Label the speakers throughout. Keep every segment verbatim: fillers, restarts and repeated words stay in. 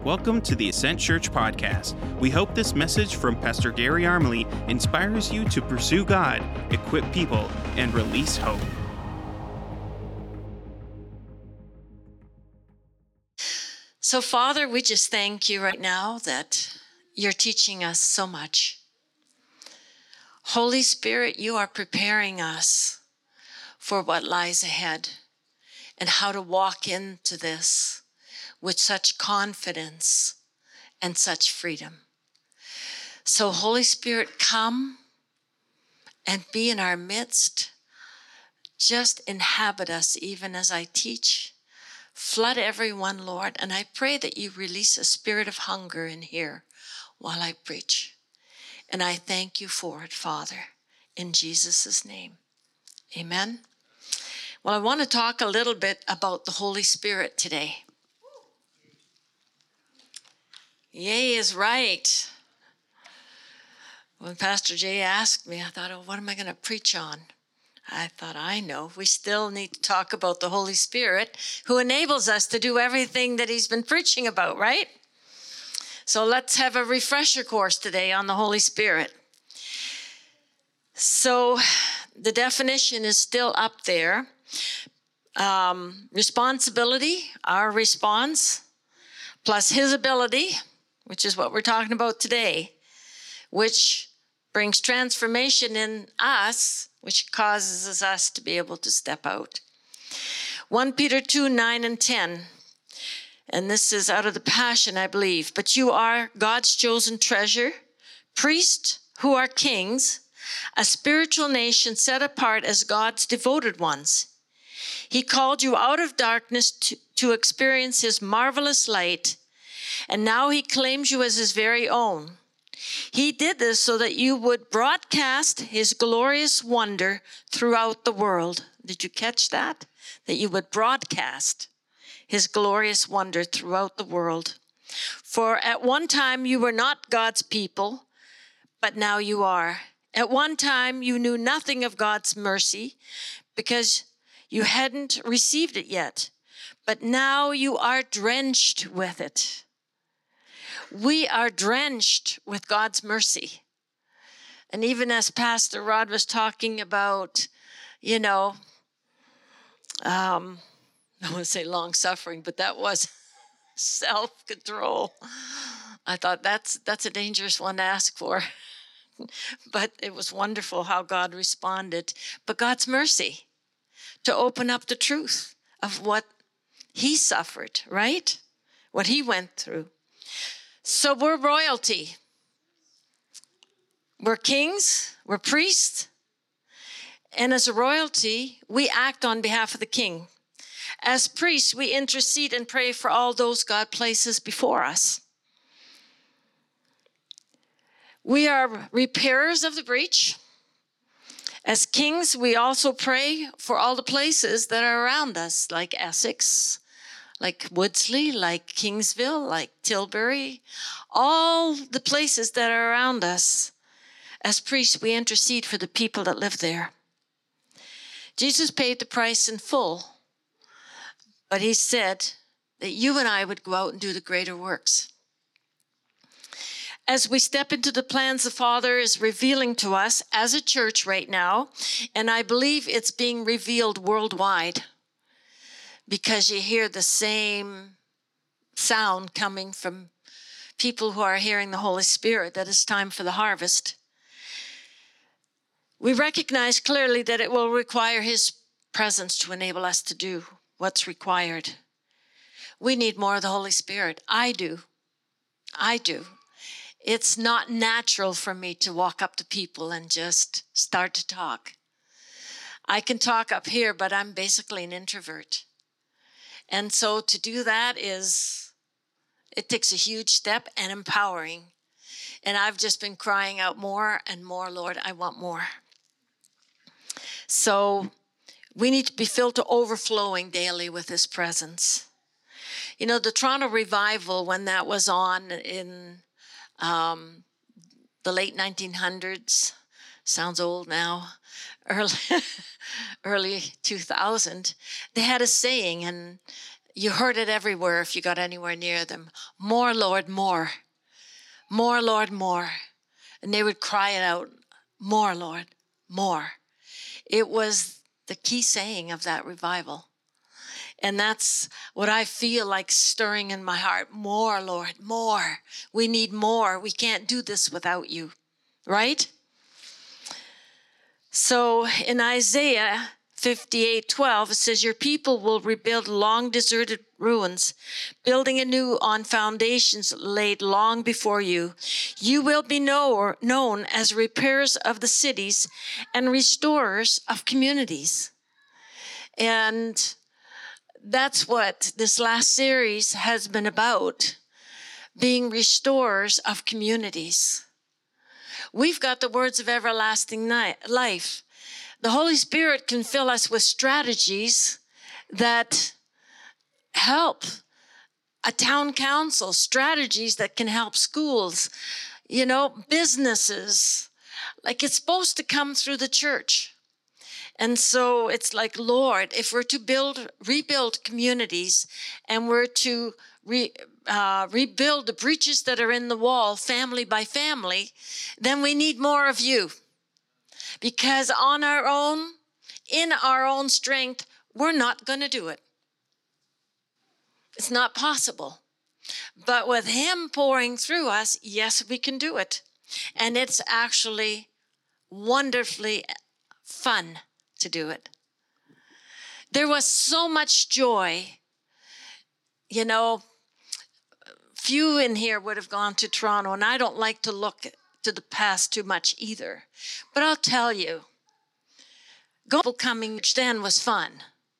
Speaker 1: Welcome to the Ascent Church Podcast. We hope this message from Pastor Gary Armley inspires you to pursue God, equip people, and release hope.
Speaker 2: So, Father, we just thank you right now that you're teaching us so much. Holy Spirit, you are preparing us for what lies ahead and how to walk into this with such confidence and such freedom. So, Holy Spirit, come and be in our midst. Just inhabit us even as I teach. Flood everyone, Lord, and I pray that you release a spirit of hunger in here while I preach. And I thank you for it, Father, in Jesus' name. Amen. Well, I want to talk a little bit about the Holy Spirit today. Yay is right. When Pastor Jay asked me, I thought, oh, what am I going to preach on? I thought, I know. We still need to talk about the Holy Spirit, who enables us to do everything that he's been preaching about, right? So let's have a refresher course today on the Holy Spirit. So the definition is still up there. Um, responsibility, our response, plus his ability, which is what we're talking about today, which brings transformation in us, which causes us to be able to step out. First Peter two, nine and ten. And this is out of the Passion, I believe. But you are God's chosen treasure, priests who are kings, a spiritual nation set apart as God's devoted ones. He called you out of darkness to, to experience his marvelous light, and now he claims you as his very own. He did this so that you would broadcast his glorious wonder throughout the world. Did you catch that? That you would broadcast his glorious wonder throughout the world. For at one time you were not God's people, but now you are. At one time you knew nothing of God's mercy because you hadn't received it yet, but now you are drenched with it. We are drenched with God's mercy. And even as Pastor Rod was talking about, you know, um, I want to say long suffering, but that was self-control. I thought that's that's a dangerous one to ask for. But it was wonderful how God responded. But God's mercy to open up the truth of what he suffered, right? What he went through. So we're royalty. We're kings, we're priests. And as a royalty, we act on behalf of the king. As priests, we intercede and pray for all those God places before us. We are repairers of the breach. As kings, we also pray for all the places that are around us, like Essex, like Woodsley, like Kingsville, like Tilbury, all the places that are around us. As priests, we intercede for the people that live there. Jesus paid the price in full, but he said that you and I would go out and do the greater works. As we step into the plans the Father is revealing to us as a church right now, and I believe it's being revealed worldwide, because you hear the same sound coming from people who are hearing the Holy Spirit, that it's time for the harvest. We recognize clearly that it will require his presence to enable us to do what's required. We need more of the Holy Spirit. I do. I do. It's not natural for me to walk up to people and just start to talk. I can talk up here, but I'm basically an introvert. And so to do that is, it takes a huge step and empowering. And I've just been crying out more and more, Lord, I want more. So we need to be filled to overflowing daily with his presence. You know, the Toronto Revival, when that was on in um, the late nineteen hundreds, sounds old now, early, early two thousand, they had a saying, and You heard it everywhere if you got anywhere near them. More, Lord, more. More, Lord, more. And they would cry it out, more, Lord, more. It was the key saying of that revival. And that's what I feel like stirring in my heart. More, Lord, more. We need more. We can't do this without you, right? So in Isaiah fifty-eight twelve, it says, your people will rebuild long deserted ruins, building anew on foundations laid long before you. You will be know, known as repairers of the cities and restorers of communities. And that's what this last series has been about, being restorers of communities. We've got the words of everlasting life. The Holy Spirit can fill us with strategies that help a town council, strategies that can help schools, you know, businesses. Like, it's supposed to come through the church. And so it's like, Lord, if we're to build, rebuild communities, and we're to re, uh, rebuild the breaches that are in the wall, family by family, then we need more of you. Because on our own, in our own strength, we're not going to do it. It's not possible. But with him pouring through us, yes, we can do it. And it's actually wonderfully fun to do it. There was so much joy. You know, few in here would have gone to Toronto, and I don't like to look to the past too much either. But I'll tell you, going coming then was fun.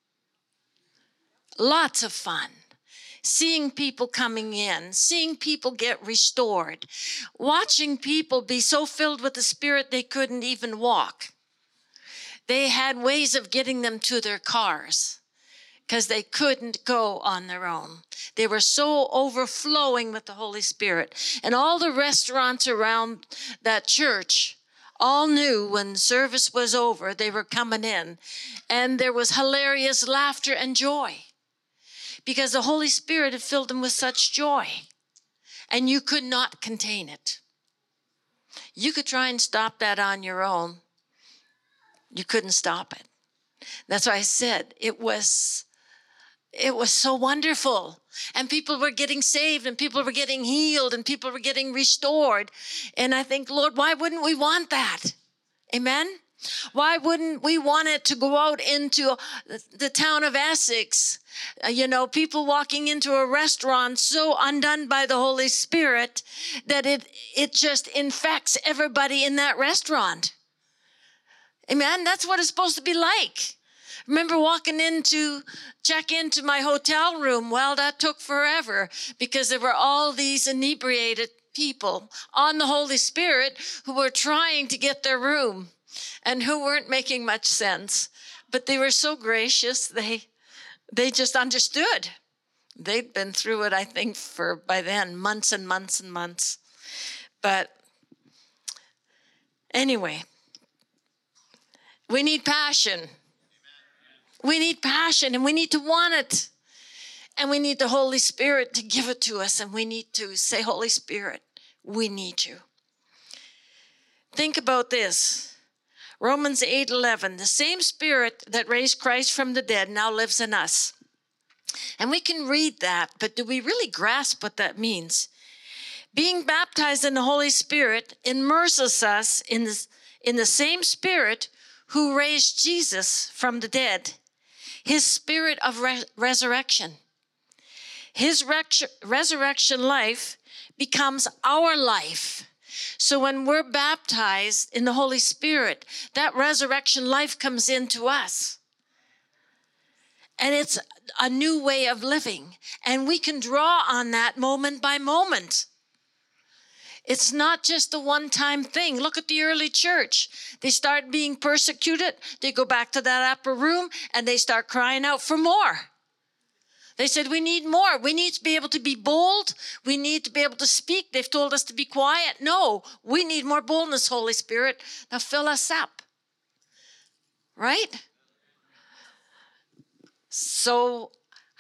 Speaker 2: Lots of fun. Seeing people coming in, seeing people get restored, watching people be so filled with the Spirit they couldn't even walk. They had ways of getting them to their cars because they couldn't go on their own. They were so overflowing with the Holy Spirit. And all the restaurants around that church all knew when service was over, they were coming in. And there was hilarious laughter and joy because the Holy Spirit had filled them with such joy. And you could not contain it. You could try and stop that on your own. You couldn't stop it. That's why I said it was, it was so wonderful. And people were getting saved, and people were getting healed, and people were getting restored. And I think, Lord, why wouldn't we want that? Amen? Why wouldn't we want it to go out into the town of Essex? Uh, you know, people walking into a restaurant so undone by the Holy Spirit that it, it just infects everybody in that restaurant. Amen. That's what it's supposed to be like. Remember walking in to check into my hotel room. Well, that took forever because there were all these inebriated people on the Holy Spirit who were trying to get their room and who weren't making much sense. But they were so gracious. They, they just understood. They'd been through it, I think, for by then, months and months and months. But anyway, we need passion. We need passion, and we need to want it. And we need the Holy Spirit to give it to us, and we need to say, Holy Spirit, we need you. Think about this. Romans eight eleven, the same Spirit that raised Christ from the dead now lives in us. And we can read that, but do we really grasp what that means? Being baptized in the Holy Spirit immerses us in the, in the same Spirit who raised Jesus from the dead, his spirit of re- resurrection. His re- resurrection life becomes our life. So when we're baptized in the Holy Spirit, that resurrection life comes into us. And it's a new way of living. And we can draw on that moment by moment. It's not just a one-time thing. Look at the early church. They start being persecuted. They go back to that upper room and they start crying out for more. They said, we need more. We need to be able to be bold. We need to be able to speak. They've told us to be quiet. No, we need more boldness, Holy Spirit. Now fill us up. Right? So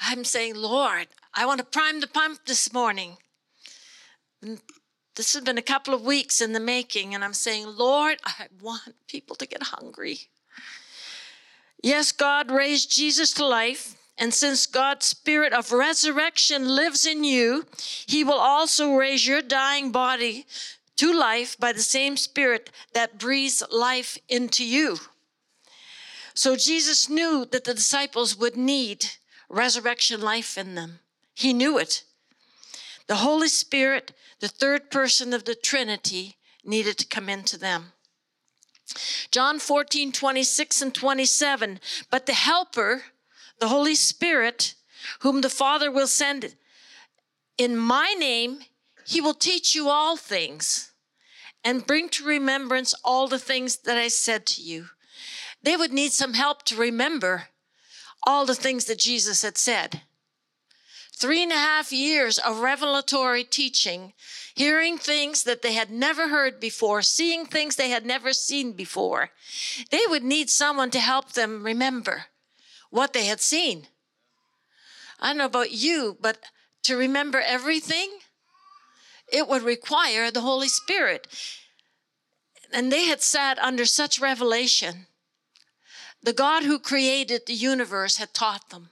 Speaker 2: I'm saying, Lord, I want to prime the pump this morning. And this has been a couple of weeks in the making, and I'm saying, Lord, I want people to get hungry. Yes, God raised Jesus to life, and since God's spirit of resurrection lives in you, he will also raise your dying body to life by the same spirit that breathes life into you. So Jesus knew that the disciples would need resurrection life in them. He knew it. The Holy Spirit, the third person of the Trinity, needed to come into them. John fourteen, twenty-six and twenty-seven, but the Helper, the Holy Spirit, whom the Father will send in my name, he will teach you all things and bring to remembrance all the things that I said to you. They would need some help to remember all the things that Jesus had said. Three and a half years of revelatory teaching, hearing things that they had never heard before, seeing things they had never seen before. They would need someone to help them remember what they had seen. I don't know about you, but to remember everything, it would require the Holy Spirit. And they had sat under such revelation. The God who created the universe had taught them.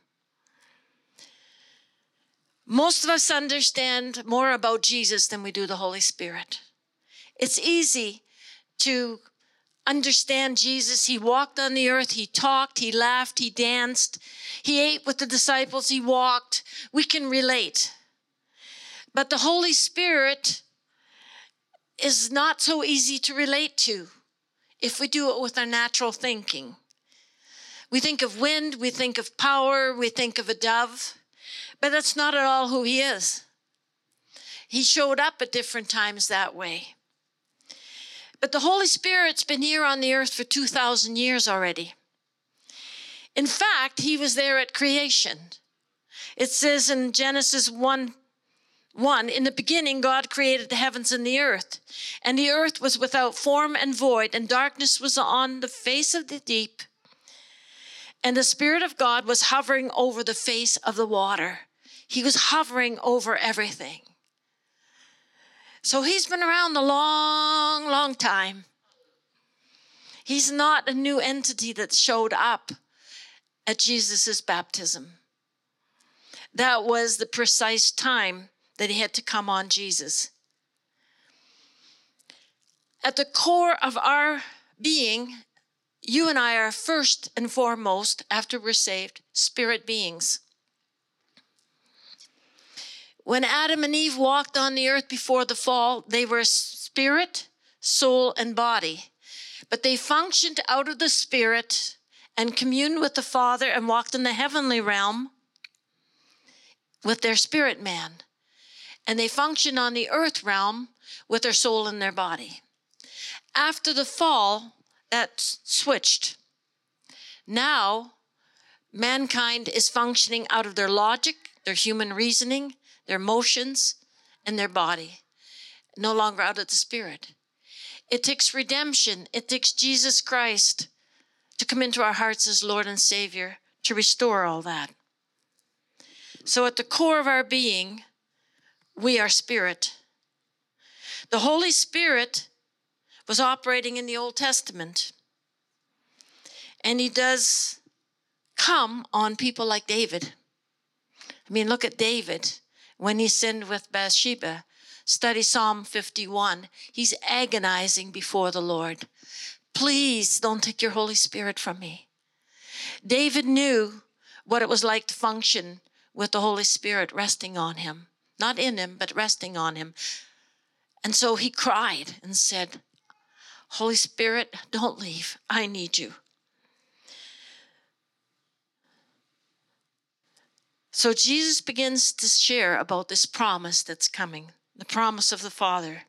Speaker 2: Most of us understand more about Jesus than we do the Holy Spirit. It's easy to understand Jesus. He walked on the earth. He talked. He laughed. He danced. He ate with the disciples. He walked. We can relate. But the Holy Spirit is not so easy to relate to if we do it with our natural thinking. We think of wind, we think of power, we think of a dove, but that's not at all who he is. He showed up at different times that way. But the Holy Spirit's been here on the earth for two thousand years already. In fact, he was there at creation. It says in Genesis one, one, in the beginning, God created the heavens and the earth, and the earth was without form and void, and darkness was on the face of the deep. And the Spirit of God was hovering over the face of the water. He was hovering over everything. So he's been around a long, long time. He's not a new entity that showed up at Jesus' baptism. That was the precise time that he had to come on Jesus. At the core of our being, you and I are first and foremost, after we're saved, spirit beings. When Adam and Eve walked on the earth before the fall, they were spirit, soul, and body. But they functioned out of the spirit and communed with the Father and walked in the heavenly realm with their spirit man. And they functioned on the earth realm with their soul and their body. After the fall, that switched. Now, mankind is functioning out of their logic, their human reasoning, their emotions, and their body, no longer out of the spirit. It takes redemption. It takes Jesus Christ to come into our hearts as Lord and Savior to restore all that. So at the core of our being, we are spirit. The Holy Spirit was operating in the Old Testament. And he does come on people like David. I mean, look at David. When he sinned with Bathsheba, study Psalm fifty-one. He's agonizing before the Lord. Please don't take your Holy Spirit from me. David knew what it was like to function with the Holy Spirit resting on him. Not in him, but resting on him. And so he cried and said, Holy Spirit, don't leave. I need you. So Jesus begins to share about this promise that's coming, the promise of the Father.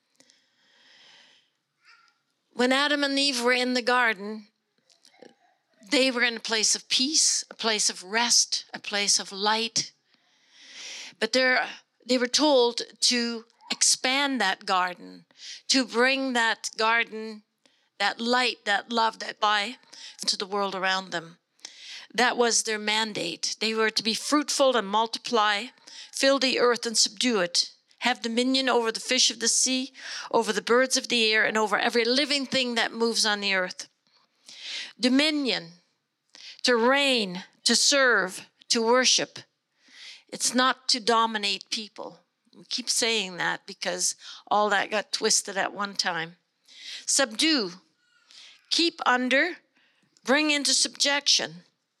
Speaker 2: When Adam and Eve were in the garden, they were in a place of peace, a place of rest, a place of light. But they were told to expand that garden, to bring that garden, that light, that love, that light into the world around them. That was their mandate. They were to be fruitful and multiply, fill the earth and subdue it, have dominion over the fish of the sea, over the birds of the air, and over every living thing that moves on the earth. Dominion, to reign, to serve, to worship. It's not to dominate people. We keep saying that because all that got twisted at one time. Subdue, keep under, bring into subjection.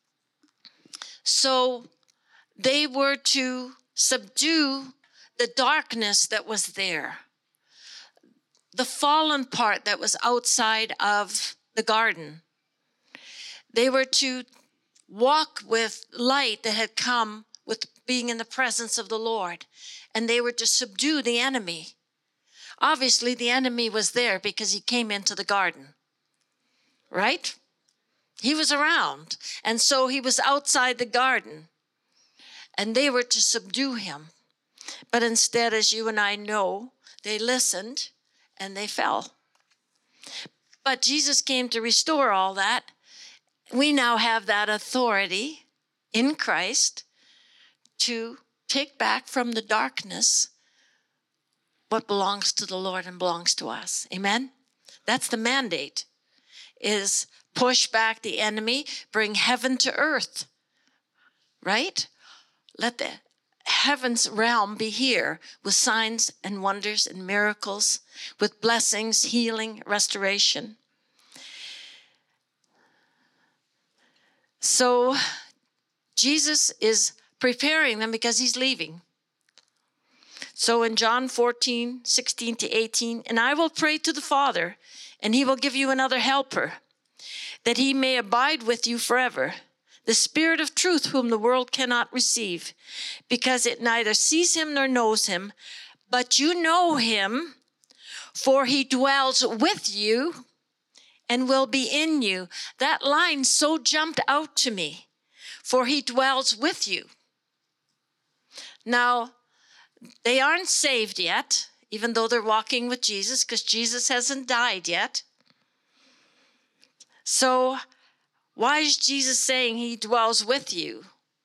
Speaker 2: So they were to subdue the darkness that was there, the fallen part that was outside of the garden. They were to walk with light that had come with being in the presence of the Lord, and they were to subdue the enemy. Obviously, the enemy was there because he came into the garden, right? He was around, and so he was outside the garden, and they were to subdue him. But instead, as you and I know, they listened and they fell. But Jesus came to restore all that. We now have that authority in Christ to take back from the darkness what belongs to the Lord and belongs to us. Amen? That's the mandate, is push back the enemy, bring heaven to earth, right? Let the heaven's realm be here with signs and wonders and miracles, with blessings, healing, restoration. So Jesus is preparing them because he's leaving. So in John fourteen, sixteen to eighteen, and I will pray to the Father, and he will give you another helper, that he may abide with you forever, the Spirit of truth whom the world cannot receive, because it neither sees him nor knows him, but you know him, for he dwells with you and will be in you. That line so jumped out to me, for he dwells with you. Now, they aren't saved yet, even though they're walking with Jesus, because Jesus hasn't died yet. So why is Jesus saying he dwells with you?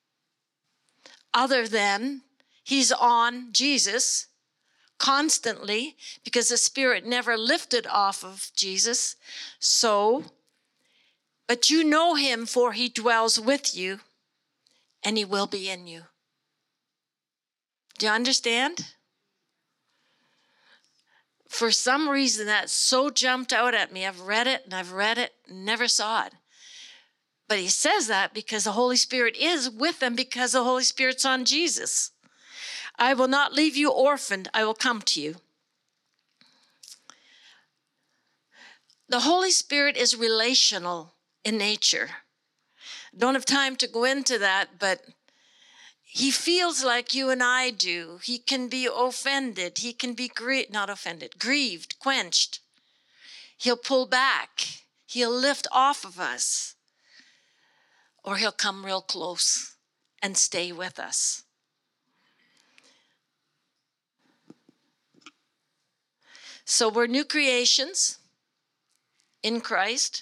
Speaker 2: Other than he's on Jesus constantly, because the Spirit never lifted off of Jesus. So, but you know him, for he dwells with you, and he will be in you. Do you understand? For some reason, that so jumped out at me. I've read it and I've read it, never saw it. But he says that because the Holy Spirit is with them, because the Holy Spirit's on Jesus. I will not leave you orphaned. I will come to you. The Holy Spirit is relational in nature. Don't have time to go into that, but he feels like you and I do. He can be offended. He can be grie- not offended, grieved, quenched. He'll pull back. He'll lift off of us. Or he'll come real close and stay with us. So we're new creations in Christ.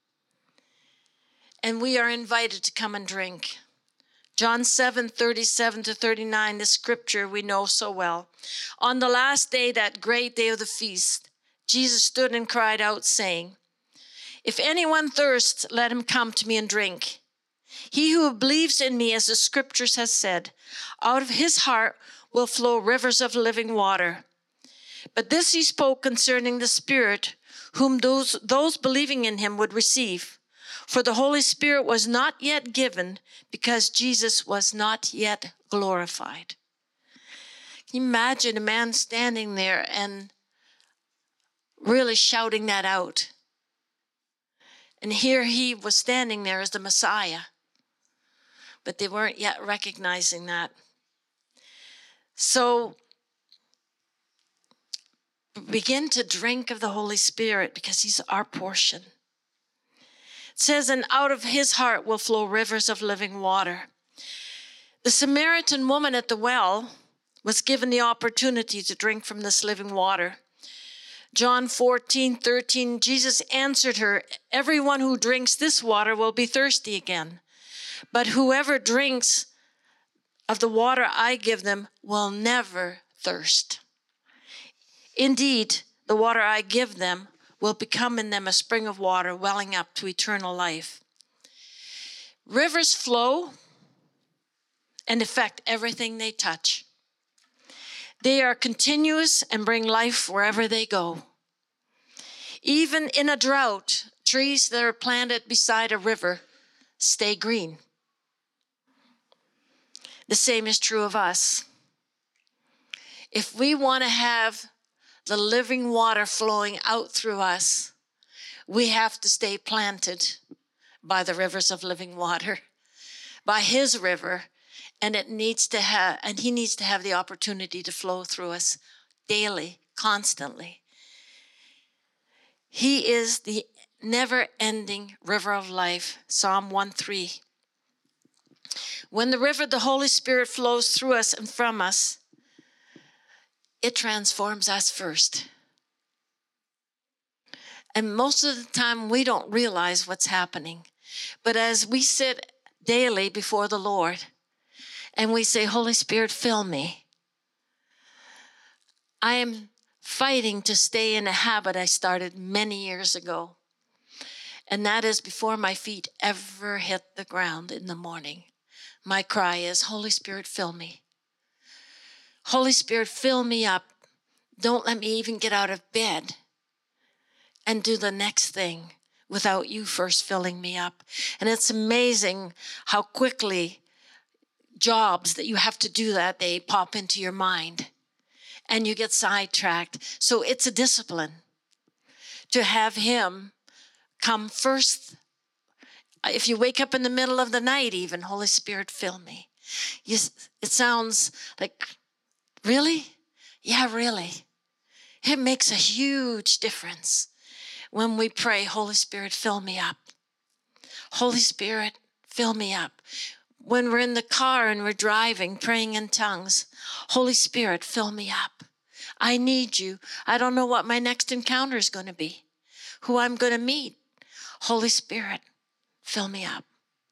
Speaker 2: And we are invited to come and drink. John seven, thirty-seven to thirty-nine, the scripture we know so well. On the last day, that great day of the feast, Jesus stood and cried out, saying, if anyone thirsts, let him come to me and drink. He who believes in me, as the scriptures has said, out of his heart will flow rivers of living water. But this he spoke concerning the Spirit, whom those, those believing in him would receive. For the Holy Spirit was not yet given, because Jesus was not yet glorified. Can you imagine a man standing there and really shouting that out? And here he was standing there as the Messiah, but they weren't yet recognizing that. So begin to drink of the Holy Spirit, because he's our portion. It says, and out of his heart will flow rivers of living water. The Samaritan woman at the well was given the opportunity to drink from this living water. John fourteen, thirteen, Jesus answered her, everyone who drinks this water will be thirsty again. But whoever drinks of the water I give them will never thirst. Indeed, the water I give them will become in them a spring of water welling up to eternal life. Rivers flow and affect everything they touch. They are continuous and bring life wherever they go. Even in a drought, trees that are planted beside a river stay green. The same is true of us. If we want to have the living water flowing out through us, we have to stay planted by the rivers of living water, by his river, and it needs to have, and he needs to have the opportunity to flow through us daily, constantly. He is the never-ending river of life, Psalm one three. When the river, the Holy Spirit, flows through us and from us, it transforms us first. And most of the time, we don't realize what's happening. But as we sit daily before the Lord and we say, Holy Spirit, fill me, I am fighting to stay in a habit I started many years ago. And that is before my feet ever hit the ground in the morning. My cry is, Holy Spirit, fill me. Holy Spirit, fill me up. Don't let me even get out of bed and do the next thing without you first filling me up. And it's amazing how quickly jobs that you have to do that day pop into your mind and you get sidetracked. So it's a discipline to have him come first. If you wake up in the middle of the night even, Holy Spirit, fill me. You, it sounds like, really? Yeah, really. It makes a huge difference when we pray, Holy Spirit, fill me up. Holy Spirit, fill me up. When we're in the car and we're driving, praying in tongues, Holy Spirit, fill me up. I need you. I don't know what my next encounter is going to be, who I'm going to meet. Holy Spirit, fill me up.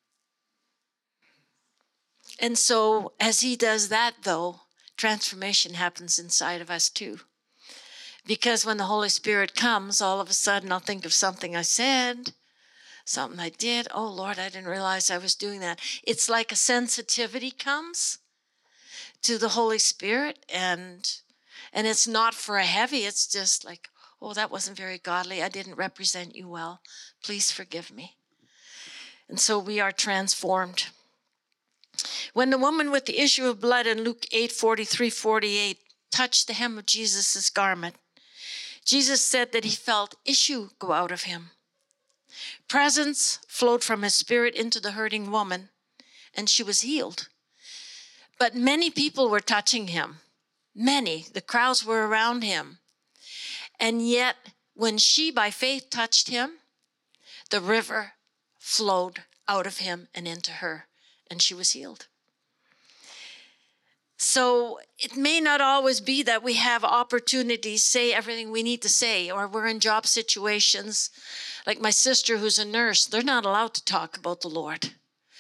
Speaker 2: And so as he does that, though, transformation happens inside of us too. Because when the Holy Spirit comes, all of a sudden I'll think of something I said, something I did. Oh, Lord, I didn't realize I was doing that. It's like a sensitivity comes to the Holy Spirit, and and it's not for a heavy. It's just like, oh, that wasn't very godly. I didn't represent you well. Please forgive me. And so we are transformed. When the woman with the issue of blood in Luke eight, forty-three, forty-eight touched the hem of Jesus' garment, Jesus said that he felt issue go out of him. Presence flowed from his spirit into the hurting woman, and she was healed. But many people were touching him. Many. The crowds were around him. And yet, when she by faith touched him, the river flowed out of him and into her, and she was healed. So it may not always be that we have opportunities, say everything we need to say, or we're in job situations. Like my sister who's a nurse, they're not allowed to talk about the Lord.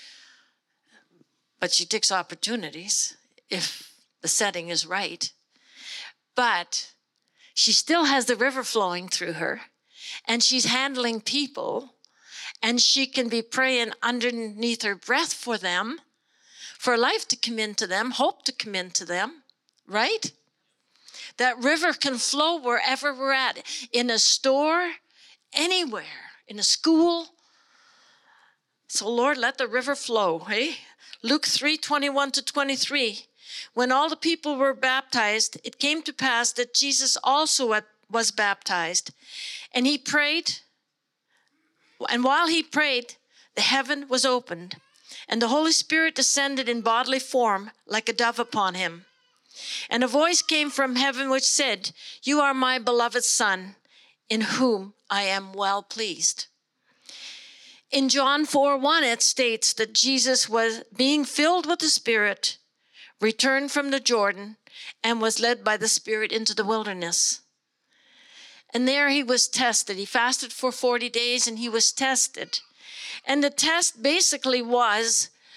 Speaker 2: But she takes opportunities if the setting is right. But she still has the river flowing through her, and she's handling people, and she can be praying underneath her breath for them, for life to come into them, hope to come into them, right? That river can flow wherever we're at, in a store, anywhere, in a school. So Lord, let the river flow, hey? Luke three, twenty-one to twenty-three. When all the people were baptized, it came to pass that Jesus also was baptized. And he prayed, and while he prayed, the heaven was opened, and the Holy Spirit descended in bodily form like a dove upon him. And a voice came from heaven which said, "You are my beloved Son, in whom I am well pleased." In John four one, it states that Jesus was being filled with the Spirit, returned from the Jordan, and was led by the Spirit into the wilderness. And there he was tested. He fasted for forty days and he was tested. And the test basically was,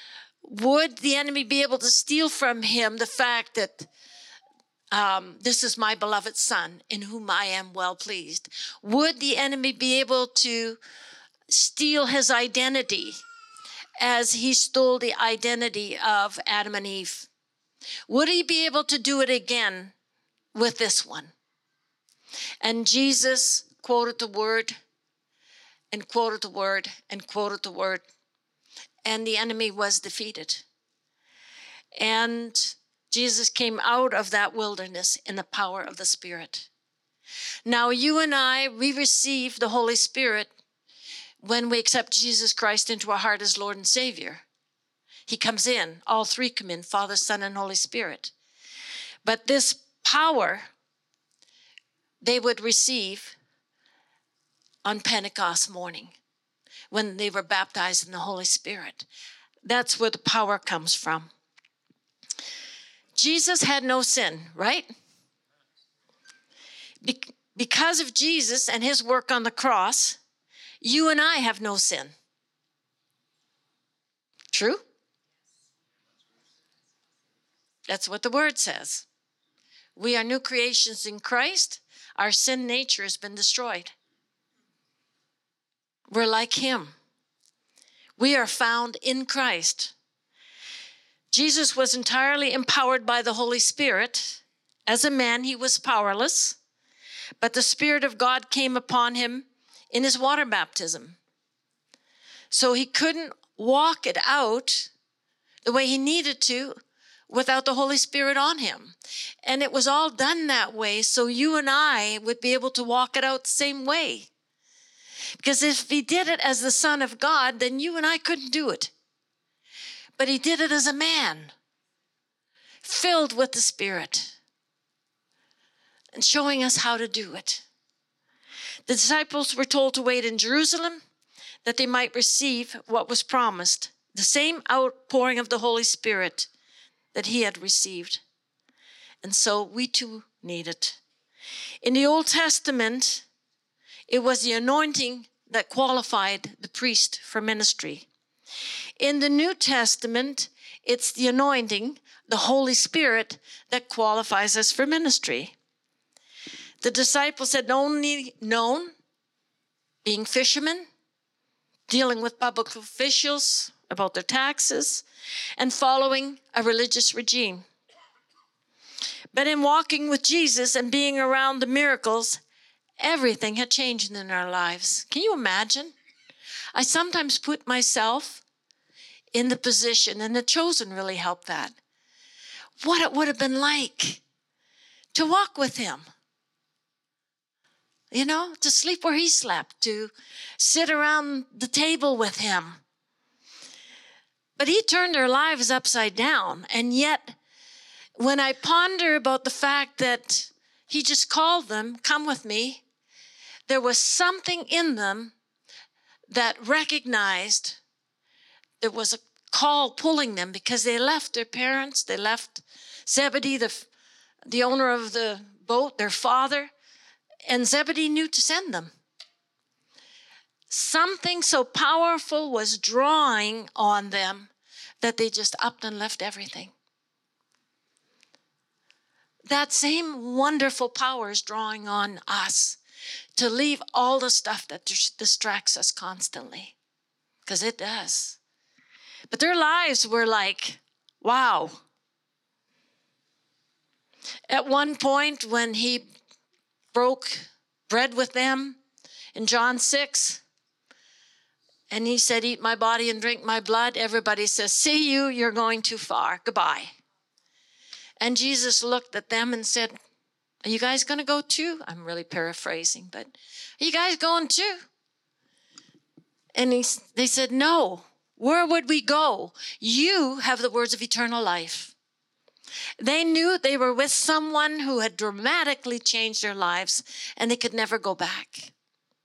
Speaker 2: Would the enemy be able to steal from him the fact that um, this is my beloved son in whom I am well pleased? Would the enemy be able to steal his identity as he stole the identity of Adam and Eve? Would he be able to do it again with this one? And Jesus quoted the word and quoted the word and quoted the word. And the enemy was defeated. And Jesus came out of that wilderness in the power of the Spirit. Now you and I, we receive the Holy Spirit when we accept Jesus Christ into our heart as Lord and Savior. He comes in. All three come in, Father, Son, and Holy Spirit. But this power they would receive on Pentecost morning when they were baptized in the Holy Spirit. That's where the power comes from. Jesus had no sin, right? Be- because of Jesus and his work on the cross, you and I have no sin. True? That's what the word says. We are new creations in Christ. Our sin nature has been destroyed. We're like him. We are found in Christ. Jesus was entirely empowered by the Holy Spirit. As a man, he was powerless, but the Spirit of God came upon him in his water baptism. So he couldn't walk it out the way he needed to without the Holy Spirit on him. And it was all done that way so you and I would be able to walk it out the same way. Because if he did it as the Son of God, then you and I couldn't do it. But he did it as a man, filled with the Spirit, and showing us how to do it. The disciples were told to wait in Jerusalem that they might receive what was promised, the same outpouring of the Holy Spirit that he had received. And so we too need it. In the Old Testament, it was the anointing that qualified the priest for ministry. In the New Testament, it's the anointing, the Holy Spirit, that qualifies us for ministry. The disciples had only known being fishermen, dealing with public officials about their taxes, and following a religious regime. But in walking with Jesus and being around the miracles, everything had changed in our lives. Can you imagine? I sometimes put myself in the position, and the Chosen really helped that. What it would have been like to walk with him. You know, to sleep where he slept, to sit around the table with him. But he turned their lives upside down. And yet, when I ponder about the fact that he just called them, come with me, there was something in them that recognized there was a call pulling them, because they left their parents, they left Zebedee, the, the owner of the boat, their father, and Zebedee knew to send them. Something so powerful was drawing on them that they just upped and left everything. That same wonderful power is drawing on us to leave all the stuff that distracts us constantly, because it does. But their lives were like, wow. At one point when he broke bread with them in John six, and he said, eat my body and drink my blood, everybody says, see you, you're going too far, goodbye. And Jesus looked at them and said, are you guys going to go too? I'm really paraphrasing, but are you guys going too? And he, they said, no. Where would we go? You have the words of eternal life. They knew they were with someone who had dramatically changed their lives, and they could never go back.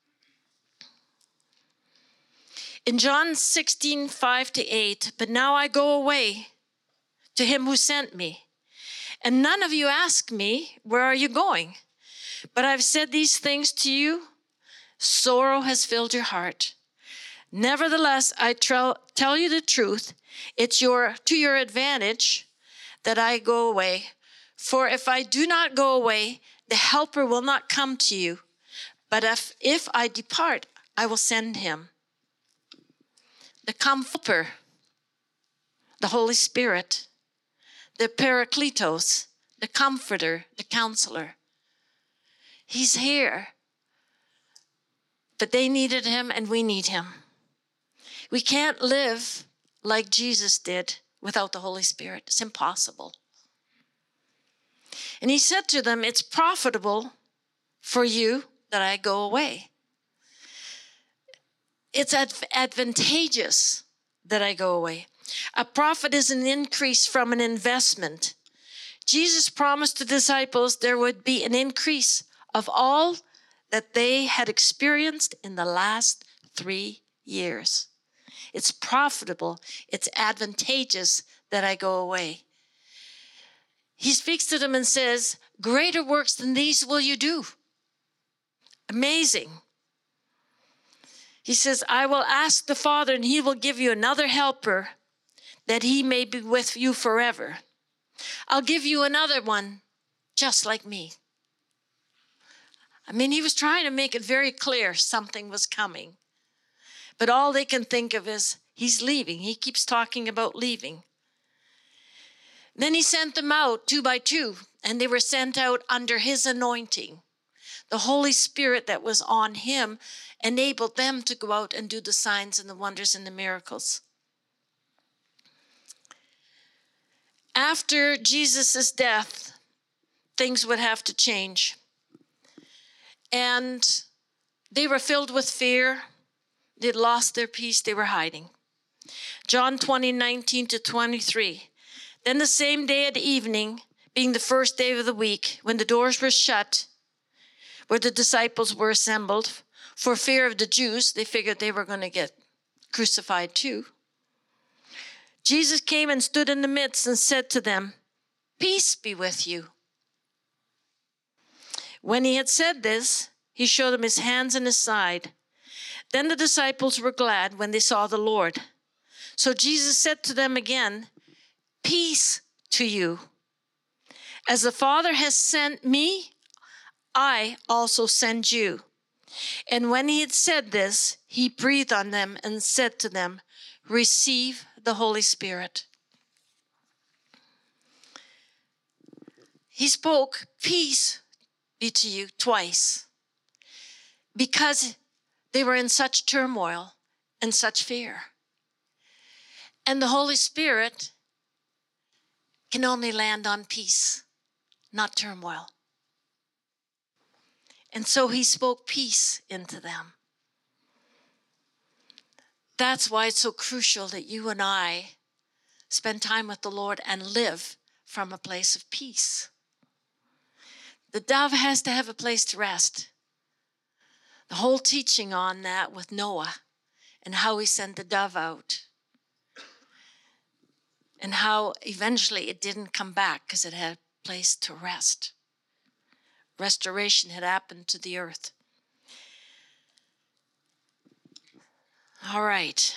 Speaker 2: In John sixteen, five to eight, but now I go away to him who sent me. And none of you ask me, where are you going? But I've said these things to you. Sorrow has filled your heart. Nevertheless, I tell, tell you the truth. It's your to your advantage that I go away. For if I do not go away, the Helper will not come to you. But if, if I depart, I will send him. The Comforter, the Holy Spirit, the Parakletos, the Comforter, the Counselor. He's here. But they needed him and we need him. We can't live like Jesus did without the Holy Spirit. It's impossible. And he said to them, it's profitable for you that I go away. It's adv- advantageous that I go away. A profit is an increase from an investment. Jesus promised the disciples there would be an increase of all that they had experienced in the last three years. It's profitable. It's advantageous that I go away. He speaks to them and says, greater works than these will you do. Amazing. He says, I will ask the Father and he will give you another helper that he may be with you forever. I'll give you another one just like me. I mean, he was trying to make it very clear something was coming. But all they can think of is he's leaving. He keeps talking about leaving. Then he sent them out two by two, and they were sent out under his anointing. The Holy Spirit that was on him enabled them to go out and do the signs and the wonders and the miracles. After Jesus' death, things would have to change. And they were filled with fear. They'd lost their peace. They were hiding. John twenty, nineteen to twenty-three. Then the same day at evening, being the first day of the week, when the doors were shut, where the disciples were assembled, for fear of the Jews, they figured they were going to get crucified too. Jesus came and stood in the midst and said to them, peace be with you. When he had said this, he showed them his hands and his side. Then the disciples were glad when they saw the Lord. So Jesus said to them again, peace to you. As the Father has sent me, I also send you. And when he had said this, he breathed on them and said to them, receive the Holy Spirit. He spoke, peace be to you, twice, because they were in such turmoil and such fear. And the Holy Spirit can only land on peace, not turmoil. And so he spoke peace into them. That's why it's so crucial that you and I spend time with the Lord and live from a place of peace. The dove has to have a place to rest. The whole teaching on that with Noah and how he sent the dove out. And how eventually it didn't come back because it had a place to rest. Restoration had happened to the earth. All right.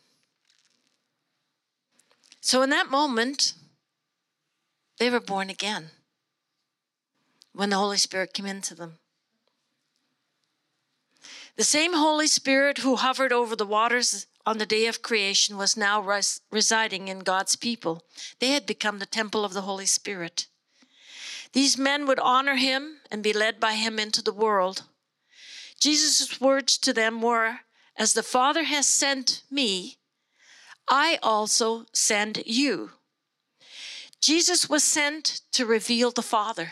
Speaker 2: So in that moment, they were born again when the Holy Spirit came into them. The same Holy Spirit who hovered over the waters on the day of creation was now res- residing in God's people. They had become the temple of the Holy Spirit. These men would honor him and be led by him into the world. Jesus' words to them were, as the Father has sent me, I also send you. Jesus was sent to reveal the Father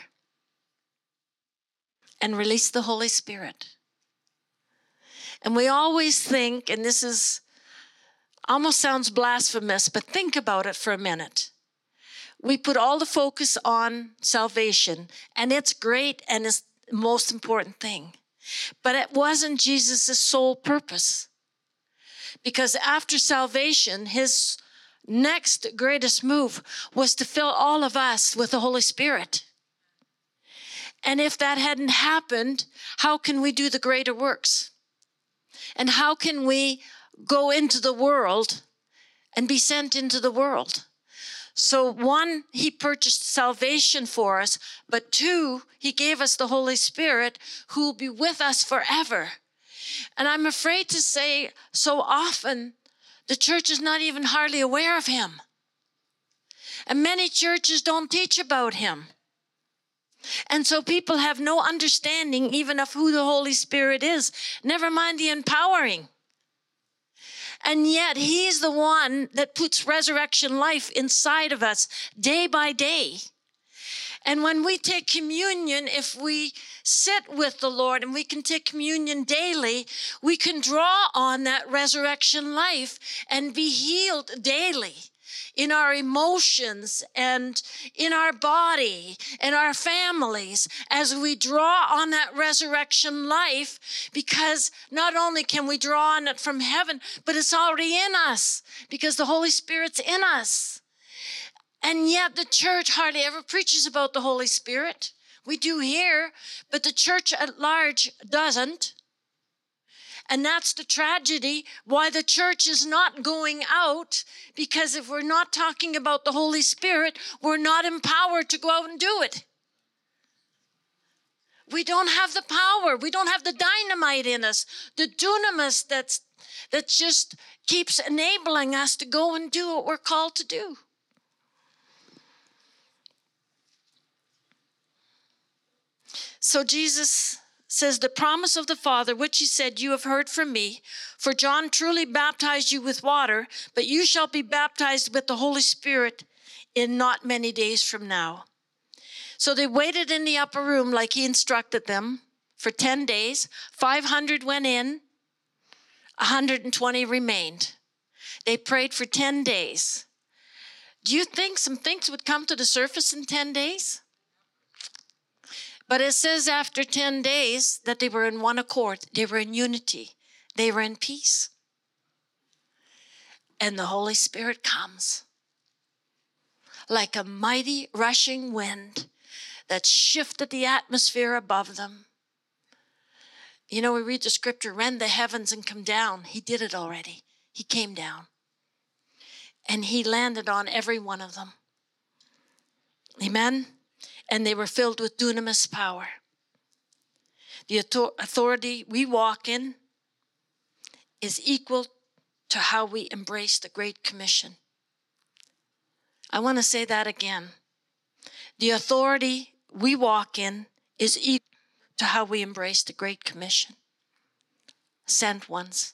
Speaker 2: and release the Holy Spirit. And we always think, and this is almost sounds blasphemous, but think about it for a minute. We put all the focus on salvation, and it's great and it's the most important thing. But it wasn't Jesus' sole purpose. Because after salvation, his next greatest move was to fill all of us with the Holy Spirit. And if that hadn't happened, how can we do the greater works? And how can we go into the world and be sent into the world. So one, he purchased salvation for us, but two, he gave us the Holy Spirit who will be with us forever. And I'm afraid to say so often the church is not even hardly aware of him. And many churches don't teach about him. And so people have no understanding even of who the Holy Spirit is, never mind the empowering. And yet he's the one that puts resurrection life inside of us day by day. And when we take communion, if we sit with the Lord and we can take communion daily, we can draw on that resurrection life and be healed daily in our emotions and in our body and our families as we draw on that resurrection life, because not only can we draw on it from heaven, but it's already in us because the Holy Spirit's in us. And yet the church hardly ever preaches about the Holy Spirit. We do here, but the church at large doesn't. And that's the tragedy why the church is not going out, because if we're not talking about the Holy Spirit, we're not empowered to go out and do it. We don't have the power. We don't have the dynamite in us, the dunamis that's, that just keeps enabling us to go and do what we're called to do. So Jesus says, the promise of the Father, which he said, you have heard from me. For John truly baptized you with water, but you shall be baptized with the Holy Spirit in not many days from now. So they waited in the upper room like he instructed them for ten days. five hundred went in, one hundred twenty remained. They prayed for ten days. Do you think some things would come to the surface in ten days? But it says after ten days that they were in one accord. They were in unity. They were in peace. And the Holy Spirit comes like a mighty rushing wind that shifted the atmosphere above them. You know, we read the scripture, rend the heavens and come down. He did it already. He came down. And he landed on every one of them. Amen? And they were filled with dunamis power. The authority we walk in is equal to how we embrace the Great Commission. I want to say that again. The authority we walk in is equal to how we embrace the Great Commission. Sent ones.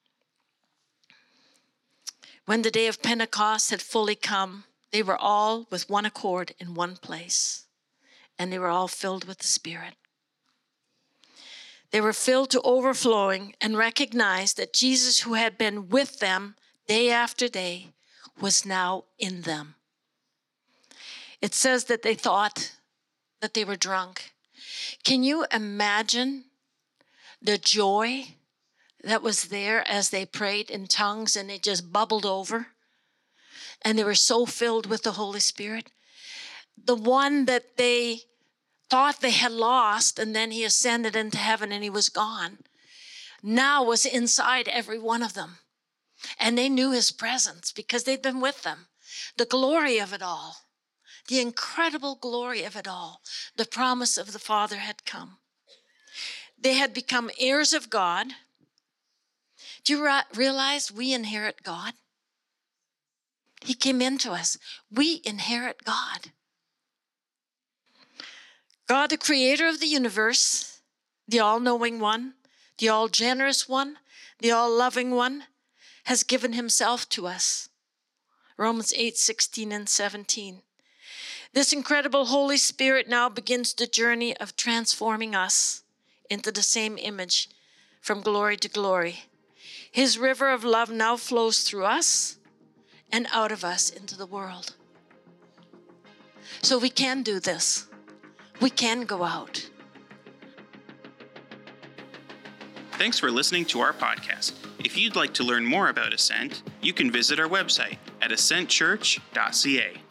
Speaker 2: When the day of Pentecost had fully come, they were all with one accord in one place. And they were all filled with the Spirit. They were filled to overflowing and recognized that Jesus, who had been with them day after day, was now in them. It says that they thought that they were drunk. Can you imagine the joy that was there as they prayed in tongues and it just bubbled over? And they were so filled with the Holy Spirit. The one that they thought they had lost, and then he ascended into heaven and he was gone, now was inside every one of them. And they knew his presence because they'd been with them. The glory of it all, the incredible glory of it all, the promise of the Father had come. They had become heirs of God. Do you realize we inherit God? He came into us. We inherit God. God, the creator of the universe, the all-knowing one, the all-generous one, the all-loving one, has given himself to us. Romans eight, sixteen and seventeen. This incredible Holy Spirit now begins the journey of transforming us into the same image from glory to glory. His river of love now flows through us and out of us into the world. So we can do this. We can go out.
Speaker 1: Thanks for listening to our podcast. If you'd like to learn more about Ascent, you can visit our website at ascent church dot c a.